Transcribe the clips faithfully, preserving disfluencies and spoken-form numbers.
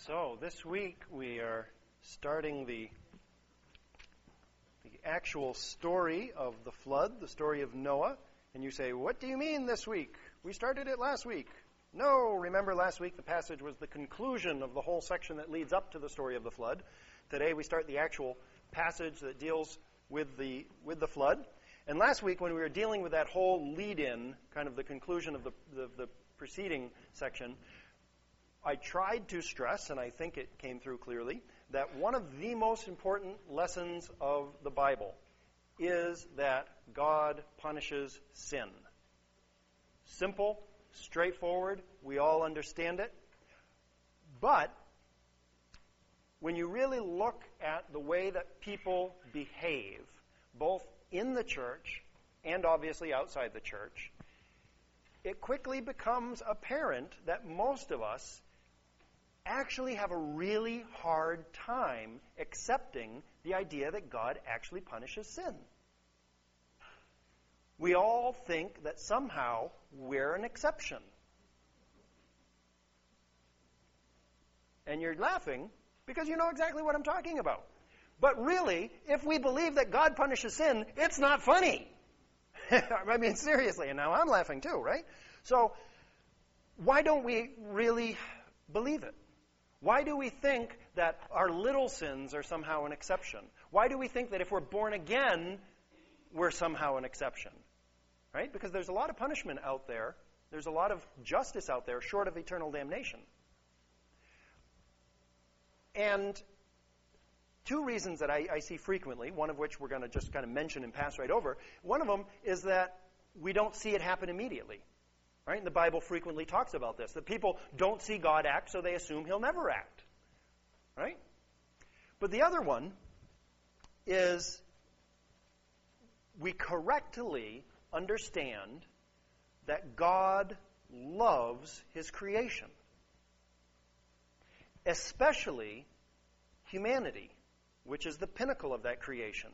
So this week we are starting the the actual story of the flood, the story of Noah. And you say, what do you mean this week? We started it last week. No, remember last week the passage was the conclusion of the whole section that leads up to the story of the flood. Today we start the actual passage that deals with the with the flood. And last week when we were dealing with that whole lead-in, kind of the conclusion of the, the, the preceding section, I tried to stress, and I think it came through clearly, that one of the most important lessons of the Bible is that God punishes sin. Simple, straightforward, we all understand it. But when you really look at the way that people behave, both in the church and obviously outside the church, it quickly becomes apparent that most of us actually have a really hard time accepting the idea that God actually punishes sin. We all think that somehow we're an exception. And you're laughing because you know exactly what I'm talking about. But really, if we believe that God punishes sin, it's not funny. I mean, seriously, and now I'm laughing too, right? So, why don't we really believe it? Why do we think that our little sins are somehow an exception? Why do we think that if we're born again, we're somehow an exception? Right? Because there's a lot of punishment out there. There's a lot of justice out there short of eternal damnation. And two reasons that I, I see frequently, one of which we're going to just kind of mention and pass right over. One of them is that we don't see it happen immediately. Right? And the Bible frequently talks about this, that people don't see God act, so they assume he'll never act. Right? But the other one is we correctly understand that God loves his creation, especially humanity, which is the pinnacle of that creation.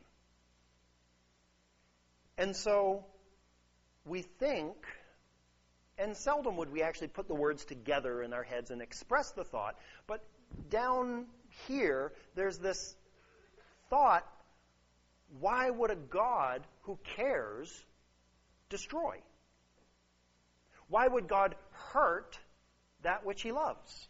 And so we think, and seldom would we actually put the words together in our heads and express the thought, but down here there's this thought, why would a God who cares destroy? Why would God hurt that which he loves?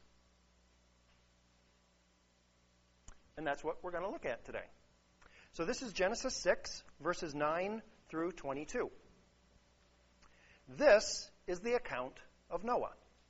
And that's what we're going to look at today. So this is Genesis six, verses nine through twenty-two. This is the account of Noah.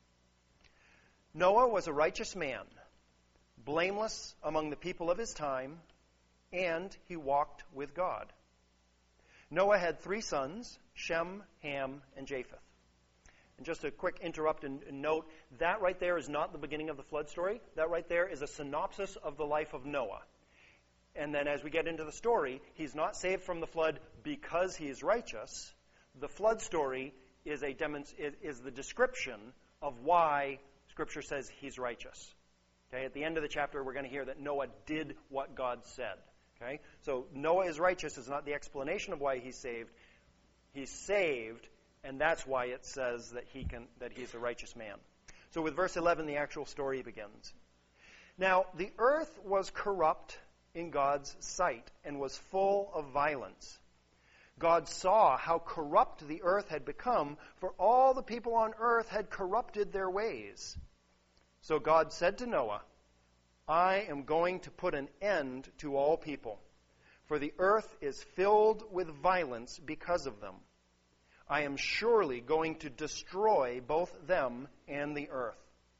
Noah was a righteous man, blameless among the people of his time, and he walked with God. Noah had three sons, Shem, Ham, and Japheth. And just a quick interrupt and, and note, that right there is not the beginning of the flood story. That right there is a synopsis of the life of Noah. And then as we get into the story, he's not saved from the flood because he is righteous. The flood story is a demonst- is, is the description of why Scripture says he's righteous. Okay, at the end of the chapter, we're going to hear that Noah did what God said. Okay, so Noah is righteous is not the explanation of why he's saved. He's saved, and that's why it says that he can that he's a righteous man. So with verse eleven, the actual story begins. Now, the earth was corrupt in God's sight and was full of violence. God saw how corrupt the earth had become, for all the people on earth had corrupted their ways. So God said to Noah, I am going to put an end to all people, for the earth is filled with violence because of them. I am surely going to destroy both them and the earth.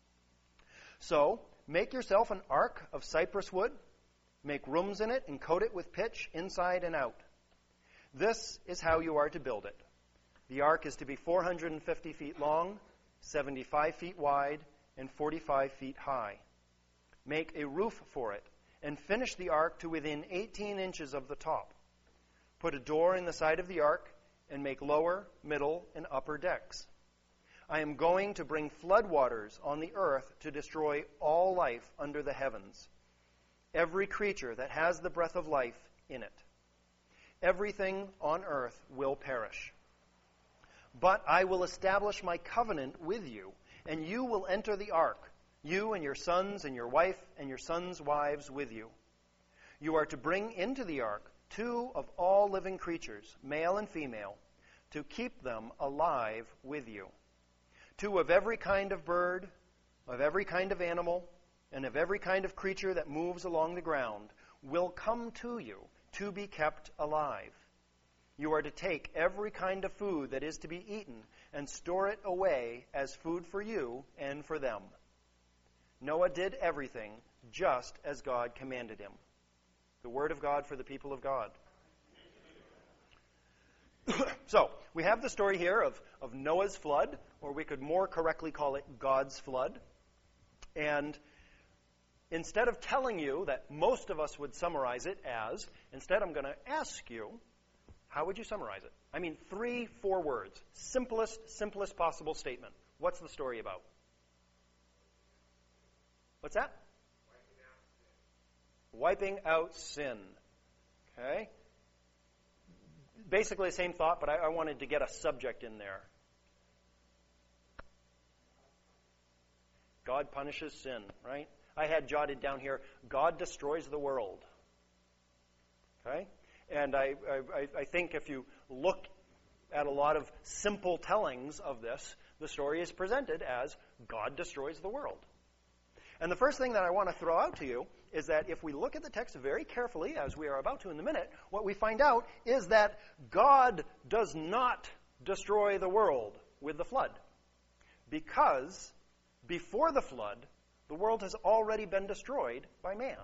So make yourself an ark of cypress wood, make rooms in it, and coat it with pitch inside and out. This is how you are to build it. The ark is to be four hundred fifty feet long, seventy-five feet wide, and forty-five feet high. Make a roof for it, and finish the ark to within eighteen inches of the top. Put a door in the side of the ark, and make lower, middle, and upper decks. I am going to bring floodwaters on the earth to destroy all life under the heavens, every creature that has the breath of life in it. Everything on earth will perish. But I will establish my covenant with you, and you will enter the ark, you and your sons and your wife and your sons' wives with you. You are to bring into the ark two of all living creatures, male and female, to keep them alive with you. Two of every kind of bird, of every kind of animal, and of every kind of creature that moves along the ground will come to you to be kept alive. You are to take every kind of food that is to be eaten and store it away as food for you and for them. Noah did everything just as God commanded him. The word of God for the people of God. So, we have the story here of, of Noah's flood, or we could more correctly call it God's flood. And instead of telling you that most of us would summarize it as, instead I'm going to ask you, how would you summarize it? I mean, three, four words. Simplest, simplest possible statement. What's the story about? What's that? Wiping out sin. Okay? Basically the same thought, but I, I wanted to get a subject in there. God punishes sin, right? I had jotted down here, God destroys the world. Okay? And I, I, I think if you look at a lot of simple tellings of this, the story is presented as God destroys the world. And the first thing that I want to throw out to you is that if we look at the text very carefully, as we are about to in a minute, what we find out is that God does not destroy the world with the flood. Because before the flood, the world has already been destroyed by man.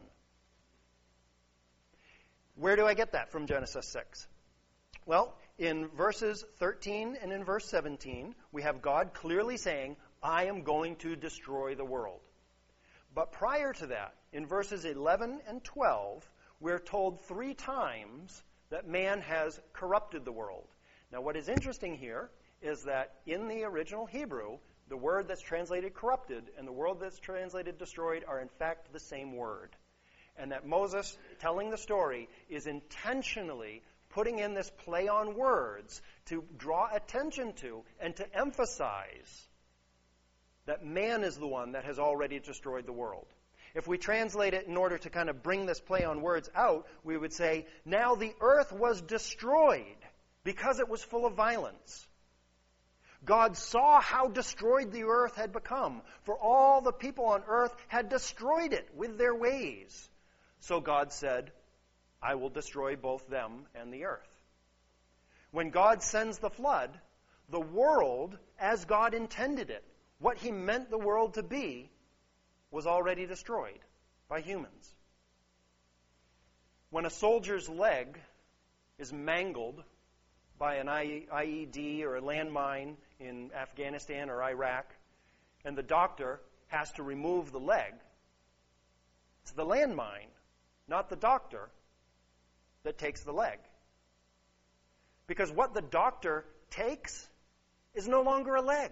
Where do I get that from Genesis six? Well, in verses thirteen and in verse seventeen, we have God clearly saying, I am going to destroy the world. But prior to that, in verses eleven and twelve, we're told three times that man has corrupted the world. Now, what is interesting here is that in the original Hebrew, the word that's translated corrupted and the word that's translated destroyed are in fact the same word. And that Moses, telling the story, is intentionally putting in this play on words to draw attention to and to emphasize that man is the one that has already destroyed the world. If we translate it in order to kind of bring this play on words out, we would say, now the earth was destroyed because it was full of violence. God saw how destroyed the earth had become, for all the people on earth had destroyed it with their ways. So God said, I will destroy both them and the earth. When God sends the flood, the world, as God intended it, what he meant the world to be, was already destroyed by humans. When a soldier's leg is mangled by an I E D or a landmine in Afghanistan or Iraq, and the doctor has to remove the leg, it's the landmine, not the doctor, that takes the leg. Because what the doctor takes is no longer a leg.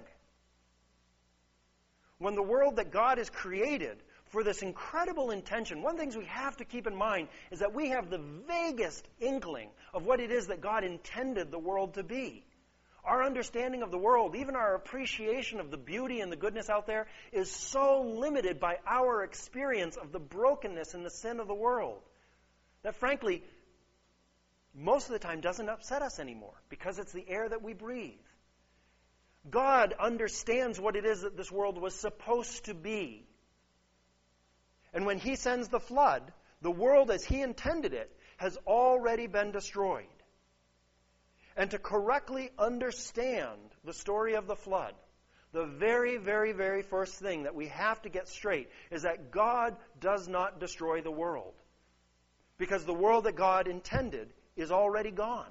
When the world that God has created for this incredible intention, one of the things we have to keep in mind is that we have the vaguest inkling of what it is that God intended the world to be. Our understanding of the world, even our appreciation of the beauty and the goodness out there, is so limited by our experience of the brokenness and the sin of the world that, frankly, most of the time doesn't upset us anymore because it's the air that we breathe. God understands what it is that this world was supposed to be. And when he sends the flood, the world as he intended it has already been destroyed. And to correctly understand the story of the flood, the very, very, very first thing that we have to get straight is that God does not destroy the world. Because the world that God intended is already gone.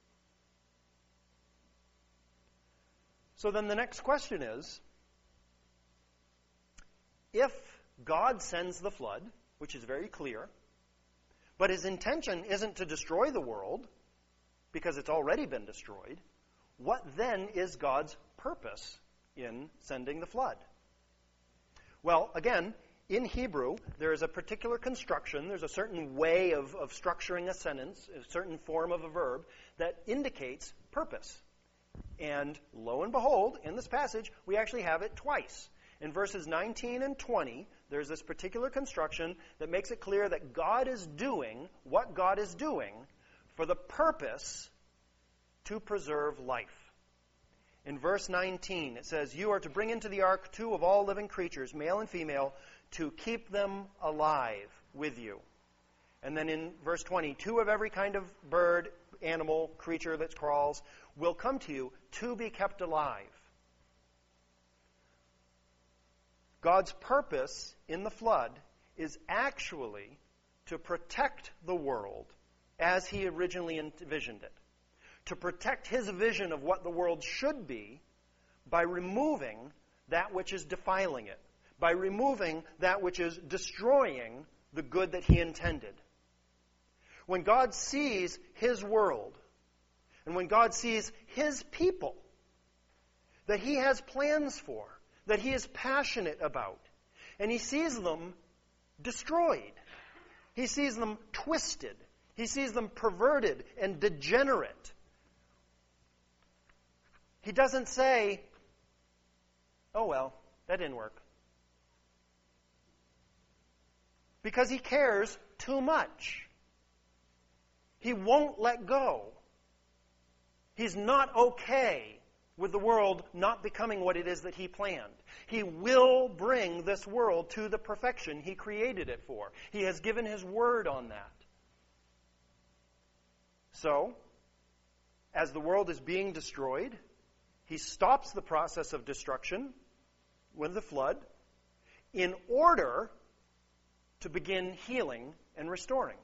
So then the next question is, if God sends the flood, which is very clear, but his intention isn't to destroy the world, because it's already been destroyed, what then is God's purpose in sending the flood? Well, again, in Hebrew, there is a particular construction, there's a certain way of, of structuring a sentence, a certain form of a verb, that indicates purpose. And lo and behold, in this passage, we actually have it twice. in verses nineteen and twenty, there's this particular construction that makes it clear that God is doing what God is doing for the purpose to preserve life. In verse nineteen, it says, "You are to bring into the ark two of all living creatures, male and female, to keep them alive with you." And then in verse twenty, "Two of every kind of bird, animal, creature that crawls will come to you to be kept alive." God's purpose in the flood is actually to protect the world as he originally envisioned it. To protect his vision of what the world should be by removing that which is defiling it, by removing that which is destroying the good that he intended. When God sees his world, and when God sees his people that he has plans for, that he is passionate about, and he sees them destroyed, he sees them twisted, he sees them perverted and degenerate, he doesn't say, "Oh well, that didn't work." Because he cares too much. He won't let go. He's not okay with the world not becoming what it is that he planned. He will bring this world to the perfection he created it for. He has given his word on that. So, as the world is being destroyed, he stops the process of destruction with the flood in order to begin healing and restoring.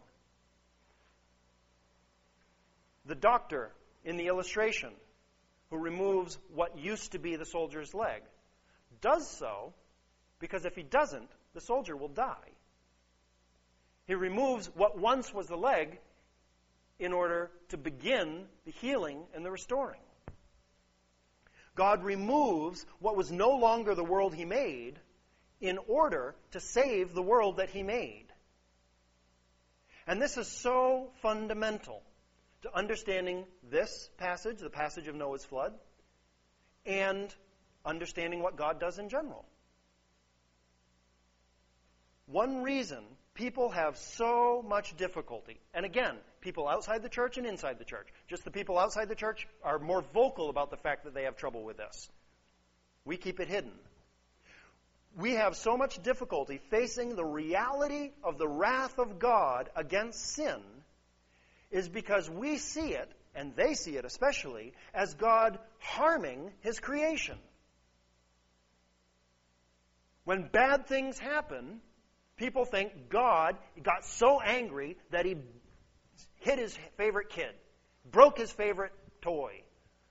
The doctor in the illustration who removes what used to be the soldier's leg does so because if he doesn't, the soldier will die. He removes what once was the leg in order to begin the healing and the restoring. God removes what was no longer the world he made in order to save the world that he made. And this is so fundamental to understanding this passage, the passage of Noah's flood, and understanding what God does in general. One reason people have so much difficulty, and again, people outside the church and inside the church, just the people outside the church are more vocal about the fact that they have trouble with this. We keep it hidden. We have so much difficulty facing the reality of the wrath of God against sin is because we see it, and they see it especially, as God harming his creation. When bad things happen, people think God got so angry that he hit his favorite kid, broke his favorite toy.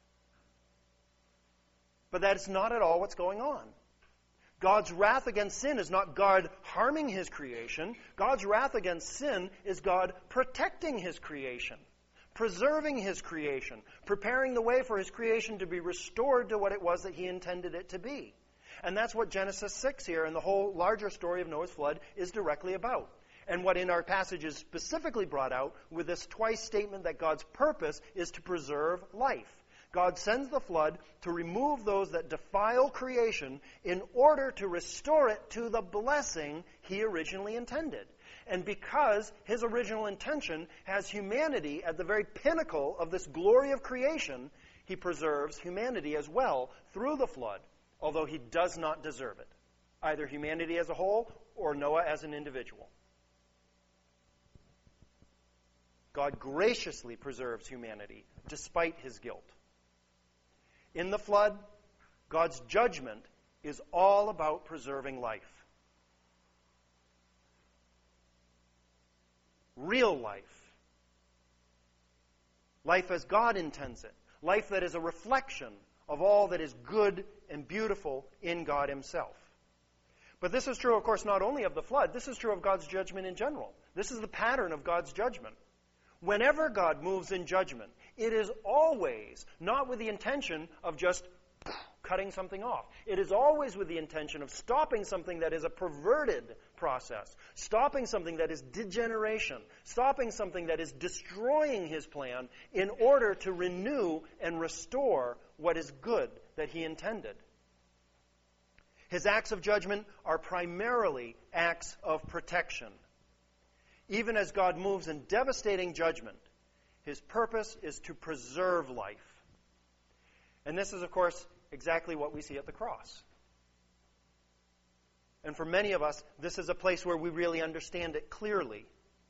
But that is not at all what's going on. God's wrath against sin is not God harming his creation. God's wrath against sin is God protecting his creation, preserving his creation, preparing the way for his creation to be restored to what it was that he intended it to be. And that's what Genesis six here and the whole larger story of Noah's flood is directly about. And what in our passage is specifically brought out with this twice statement that God's purpose is to preserve life. God sends the flood to remove those that defile creation in order to restore it to the blessing he originally intended. And because his original intention has humanity at the very pinnacle of this glory of creation, he preserves humanity as well through the flood, although he does not deserve it, either humanity as a whole or Noah as an individual. God graciously preserves humanity despite his guilt. In the flood, God's judgment is all about preserving life. Real life. Life as God intends it. Life that is a reflection of all that is good and beautiful in God himself. But this is true, of course, not only of the flood. This is true of God's judgment in general. This is the pattern of God's judgment. Whenever God moves in judgment, it is always not with the intention of just cutting something off. It is always with the intention of stopping something that is a perverted process, stopping something that is degeneration, stopping something that is destroying his plan in order to renew and restore what is good that he intended. His acts of judgment are primarily acts of protection. Even as God moves in devastating judgment, his purpose is to preserve life. And this is, of course, exactly what we see at the cross. And for many of us, this is a place where we really understand it clearly.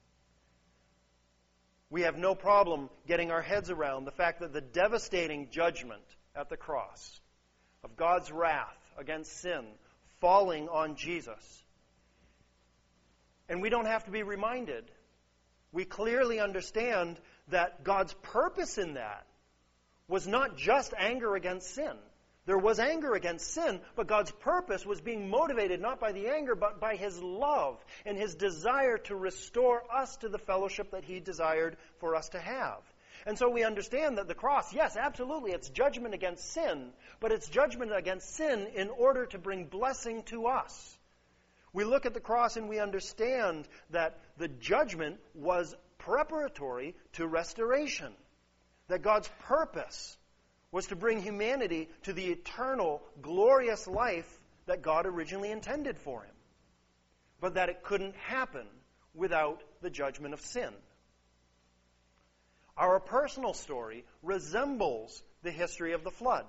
We have no problem getting our heads around the fact that the devastating judgment at the cross of God's wrath against sin falling on Jesus. And we don't have to be reminded. We clearly understand that God's purpose in that was not just anger against sin. There was anger against sin, but God's purpose was being motivated not by the anger, but by his love and his desire to restore us to the fellowship that he desired for us to have. And so we understand that the cross, yes, absolutely, it's judgment against sin, but it's judgment against sin in order to bring blessing to us. We look at the cross and we understand that the judgment was preparatory to restoration. That God's purpose was to bring humanity to the eternal, glorious life that God originally intended for him. But that it couldn't happen without the judgment of sin. Our personal story resembles the history of the flood,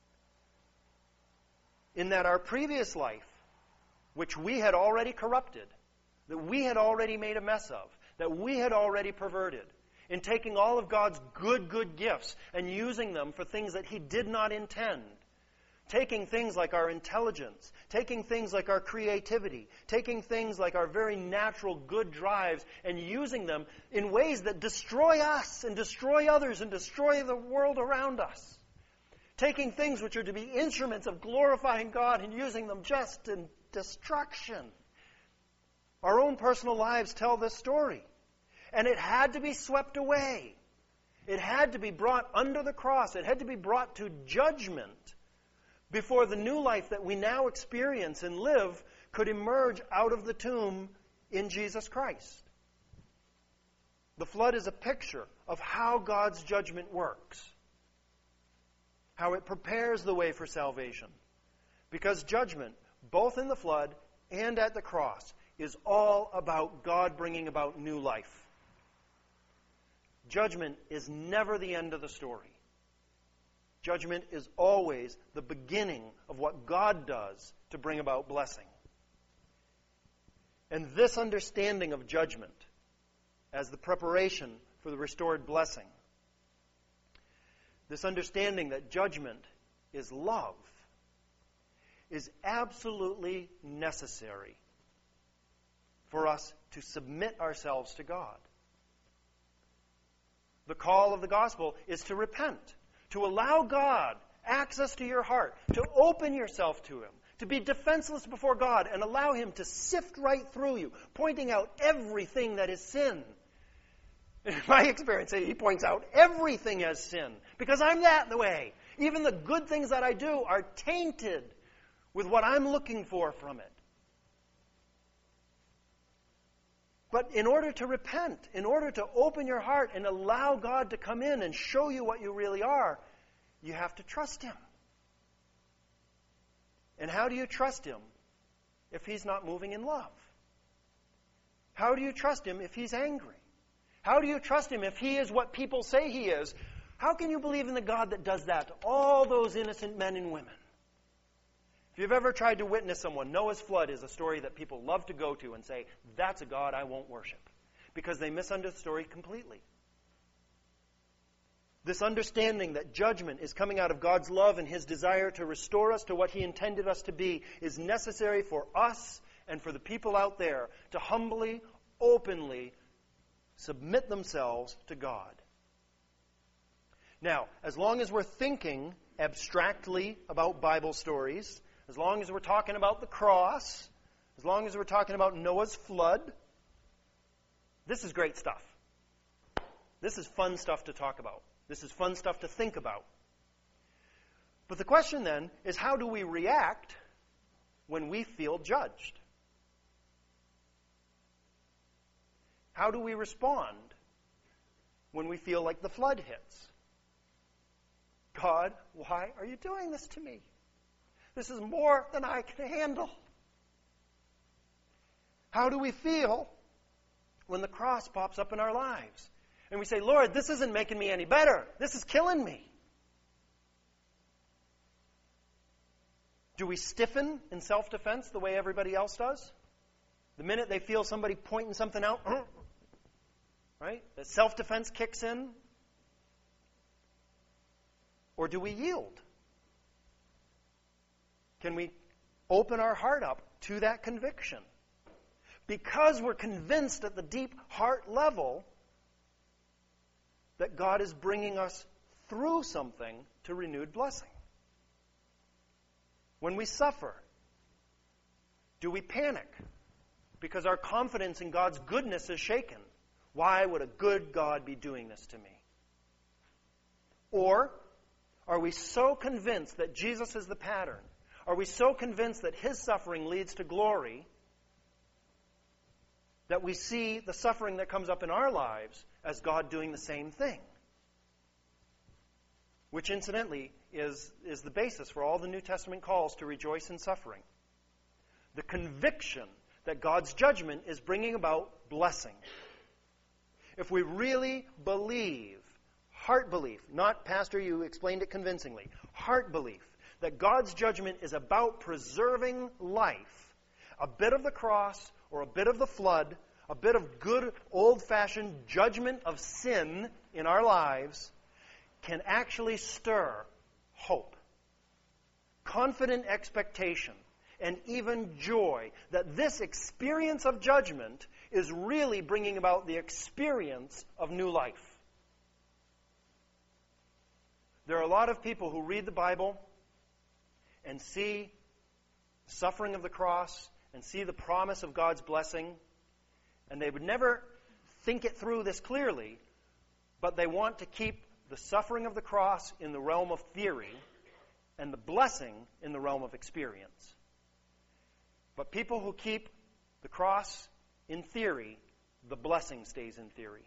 in that our previous life, which we had already corrupted, that we had already made a mess of, that we had already perverted, in taking all of God's good, good gifts and using them for things that he did not intend. Taking things like our intelligence, taking things like our creativity, taking things like our very natural good drives and using them in ways that destroy us and destroy others and destroy the world around us. Taking things which are to be instruments of glorifying God and using them just in destruction. Our own personal lives tell this story. And it had to be swept away. It had to be brought under the cross. It had to be brought to judgment before the new life that we now experience and live could emerge out of the tomb in Jesus Christ. The flood is a picture of how God's judgment works, how it prepares the way for salvation. Because judgment, both in the flood and at the cross, is all about God bringing about new life. Judgment is never the end of the story. Judgment is always the beginning of what God does to bring about blessing. And this understanding of judgment as the preparation for the restored blessing, this understanding that judgment is love, is absolutely necessary for us to submit ourselves to God. The call of the gospel is to repent, to allow God access to your heart, to open yourself to him, to be defenseless before God and allow him to sift right through you, pointing out everything that is sin. In my experience, he points out everything as sin, because I'm that way. Even the good things that I do are tainted with what I'm looking for from it. But in order to repent, in order to open your heart and allow God to come in and show you what you really are, you have to trust him. And how do you trust him if he's not moving in love? How do you trust him if he's angry? How do you trust him if he is what people say he is? How can you believe in the God that does that to all those innocent men and women? If you've ever tried to witness someone, Noah's flood is a story that people love to go to and say, that's a God I won't worship, because they misunderstood the story completely. This understanding that judgment is coming out of God's love and his desire to restore us to what he intended us to be is necessary for us and for the people out there to humbly, openly submit themselves to God. Now, as long as we're thinking abstractly about Bible stories, as long as we're talking about the cross, as long as we're talking about Noah's flood, this is great stuff. This is fun stuff to talk about. This is fun stuff to think about. But the question then is, how do we react when we feel judged? How do we respond when we feel like the flood hits? God, why are you doing this to me? This is more than I can handle. How do we feel when the cross pops up in our lives? And we say, Lord, this isn't making me any better. This is killing me. Do we stiffen in self-defense the way everybody else does? The minute they feel somebody pointing something out, right? The self-defense kicks in. Or do we yield? Can we open our heart up to that conviction? Because we're convinced at the deep heart level that God is bringing us through something to renewed blessing. When we suffer, do we panic because our confidence in God's goodness is shaken? Why would a good God be doing this to me? Or are we so convinced that Jesus is the pattern? Are we so convinced that His suffering leads to glory that we see the suffering that comes up in our lives as God doing the same thing? Which, incidentally, is, is the basis for all the New Testament calls to rejoice in suffering. The conviction that God's judgment is bringing about blessing. If we really believe, heart belief, not, Pastor, you explained it convincingly, heart belief, that God's judgment is about preserving life, a bit of the cross or a bit of the flood, a bit of good old-fashioned judgment of sin in our lives can actually stir hope, confident expectation, and even joy that this experience of judgment is really bringing about the experience of new life. There are a lot of people who read the Bible and see the suffering of the cross and see the promise of God's blessing, and they would never think it through this clearly, but they want to keep the suffering of the cross in the realm of theory and the blessing in the realm of experience. But people who keep the cross in theory, the blessing stays in theory.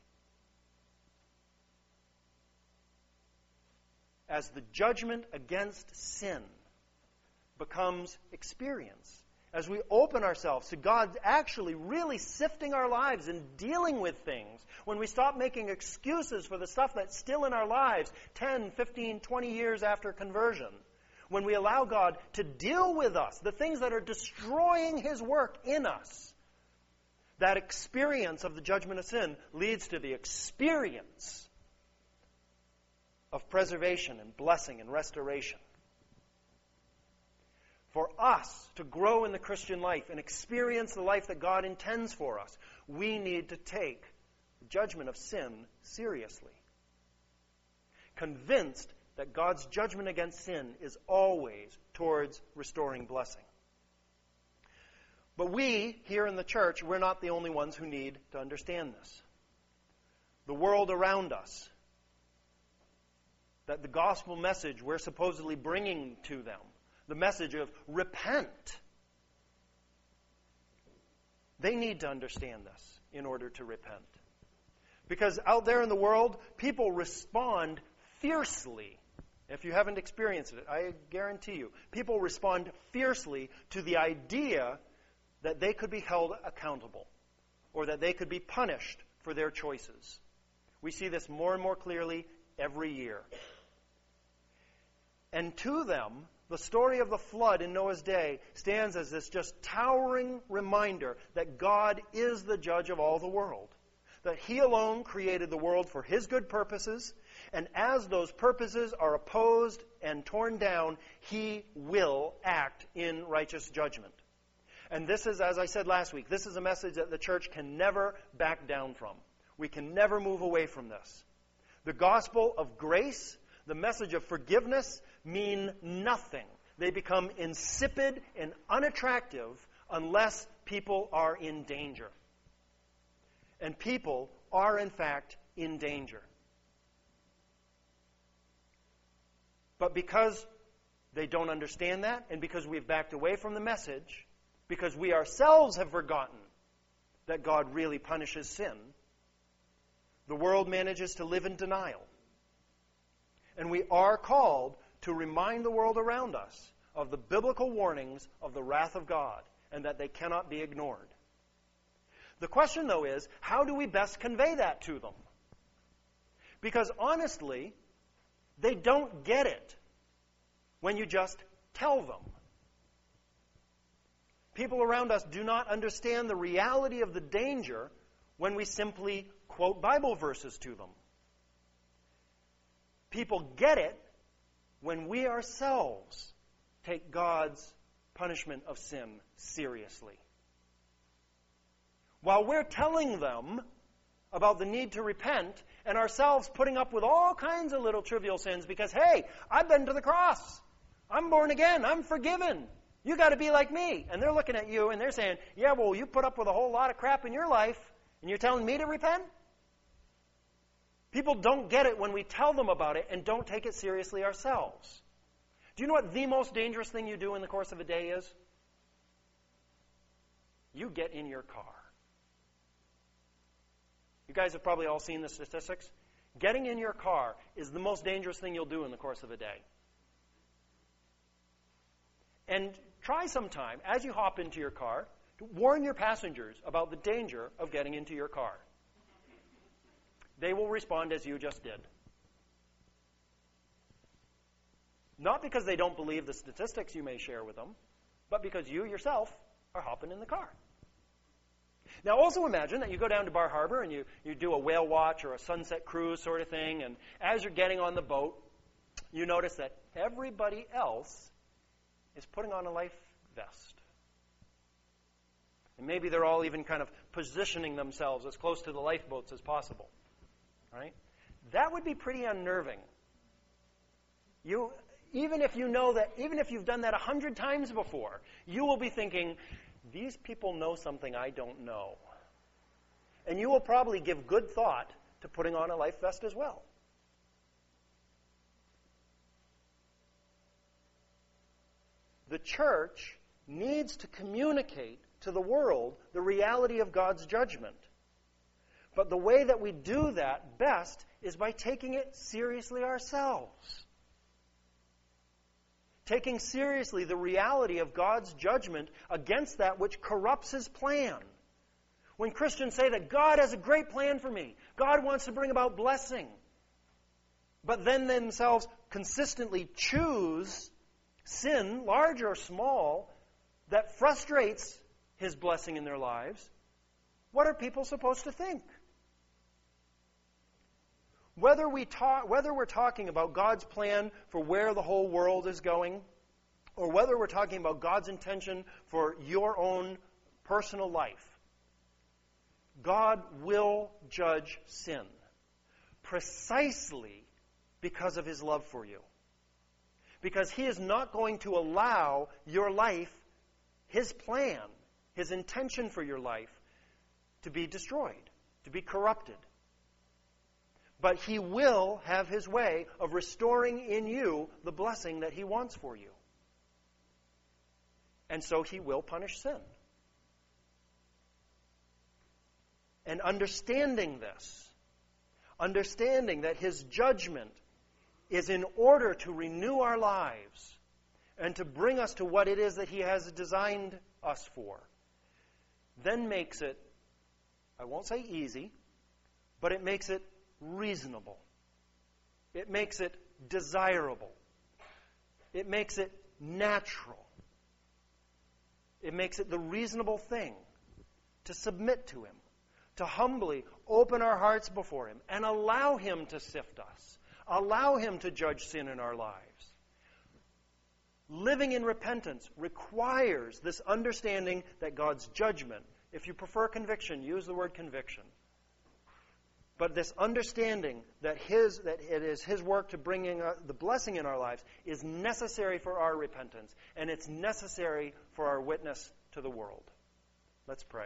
As the judgment against sin becomes experience, as we open ourselves to God actually really sifting our lives and dealing with things, when we stop making excuses for the stuff that's still in our lives ten, fifteen, twenty years after conversion, when we allow God to deal with us, the things that are destroying His work in us, that experience of the judgment of sin leads to the experience of preservation and blessing and restoration. For us to grow in the Christian life and experience the life that God intends for us, we need to take the judgment of sin seriously. Convinced that God's judgment against sin is always towards restoring blessing. But we, here in the church, we're not the only ones who need to understand this. The world around us, that the gospel message we're supposedly bringing to them, the message of repent. They need to understand this in order to repent. Because out there in the world, people respond fiercely. If you haven't experienced it, I guarantee you, people respond fiercely to the idea that they could be held accountable or that they could be punished for their choices. We see this more and more clearly every year. And to them, the story of the flood in Noah's day stands as this just towering reminder that God is the judge of all the world. That He alone created the world for His good purposes, and as those purposes are opposed and torn down, He will act in righteous judgment. And this is, as I said last week, this is a message that the church can never back down from. We can never move away from this. The gospel of grace, the message of forgiveness, mean nothing. They become insipid and unattractive unless people are in danger. And people are, in fact, in danger. But because they don't understand that, and because we've backed away from the message, because we ourselves have forgotten that God really punishes sin, the world manages to live in denial. And we are called to remind the world around us of the biblical warnings of the wrath of God, and that they cannot be ignored. The question, though, is, how do we best convey that to them? Because honestly, they don't get it when you just tell them. People around us do not understand the reality of the danger when we simply quote Bible verses to them. People get it when we ourselves take God's punishment of sin seriously. While we're telling them about the need to repent and ourselves putting up with all kinds of little trivial sins because, hey, I've been to the cross. I'm born again. I'm forgiven. You got to be like me. And they're looking at you and they're saying, yeah, well, you put up with a whole lot of crap in your life and you're telling me to repent? People don't get it when we tell them about it and don't take it seriously ourselves. Do you know what the most dangerous thing you do in the course of a day is? You get in your car. You guys have probably all seen the statistics. Getting in your car is the most dangerous thing you'll do in the course of a day. And try sometime, as you hop into your car, to warn your passengers about the danger of getting into your car. They will respond as you just did. Not because they don't believe the statistics you may share with them, but because you yourself are hopping in the car. Now also imagine that you go down to Bar Harbor and you, you do a whale watch or a sunset cruise sort of thing, and as you're getting on the boat, you notice that everybody else is putting on a life vest. And maybe they're all even kind of positioning themselves as close to the lifeboats as possible. Right? That would be pretty unnerving. You, even if you know that, even if you've done that a hundred times before, you will be thinking, these people know something I don't know. And you will probably give good thought to putting on a life vest as well. The church needs to communicate to the world the reality of God's judgment. But the way that we do that best is by taking it seriously ourselves. Taking seriously the reality of God's judgment against that which corrupts His plan. When Christians say that God has a great plan for me, God wants to bring about blessing, but then themselves consistently choose sin, large or small, that frustrates His blessing in their lives, what are people supposed to think? Whether we talk, whether we're talking about God's plan for where the whole world is going, or whether we're talking about God's intention for your own personal life, God will judge sin precisely because of His love for you. Because He is not going to allow your life, His plan, His intention for your life, to be destroyed, to be corrupted. But He will have His way of restoring in you the blessing that He wants for you. And so He will punish sin. And understanding this, understanding that His judgment is in order to renew our lives and to bring us to what it is that He has designed us for, then makes it, I won't say easy, but it makes it reasonable. It makes it desirable. It makes it natural. It makes it the reasonable thing to submit to Him, to humbly open our hearts before Him and allow Him to sift us, allow Him to judge sin in our lives. Living in repentance requires this understanding that God's judgment, if you prefer conviction, use the word conviction. But this understanding that his that it is His work to bring in uh, the blessing in our lives is necessary for our repentance, and it's necessary for our witness to the world. Let's pray.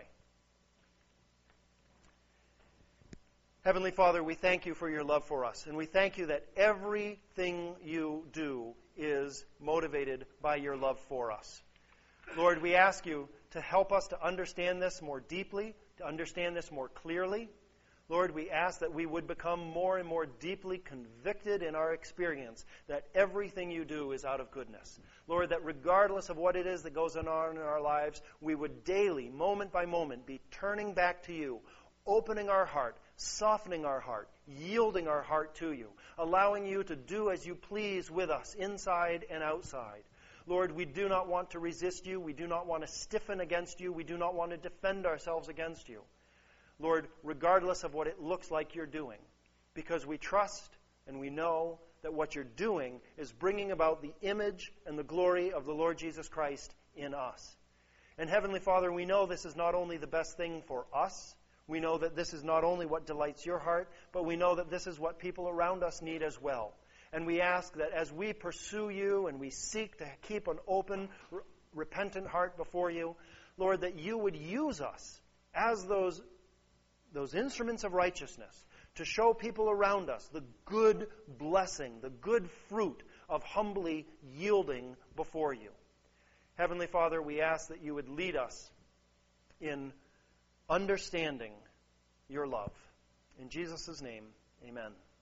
Heavenly Father, we thank You for Your love for us, and we thank You that everything You do is motivated by Your love for us. Lord, we ask You to help us to understand this more deeply, to understand this more clearly. Lord, we ask that we would become more and more deeply convicted in our experience that everything you do is out of goodness. Lord, that regardless of what it is that goes on in our lives, we would daily, moment by moment, be turning back to you, opening our heart, softening our heart, yielding our heart to you, allowing you to do as you please with us, inside and outside. Lord, we do not want to resist you. We do not want to stiffen against you. We do not want to defend ourselves against you. Lord, regardless of what it looks like you're doing, because we trust and we know that what you're doing is bringing about the image and the glory of the Lord Jesus Christ in us. And Heavenly Father, we know this is not only the best thing for us, we know that this is not only what delights your heart, but we know that this is what people around us need as well. And we ask that as we pursue you and we seek to keep an open, re- repentant heart before you, Lord, that you would use us as those those instruments of righteousness to show people around us the good blessing, the good fruit of humbly yielding before you. Heavenly Father, we ask that you would lead us in understanding your love. In Jesus' name, amen.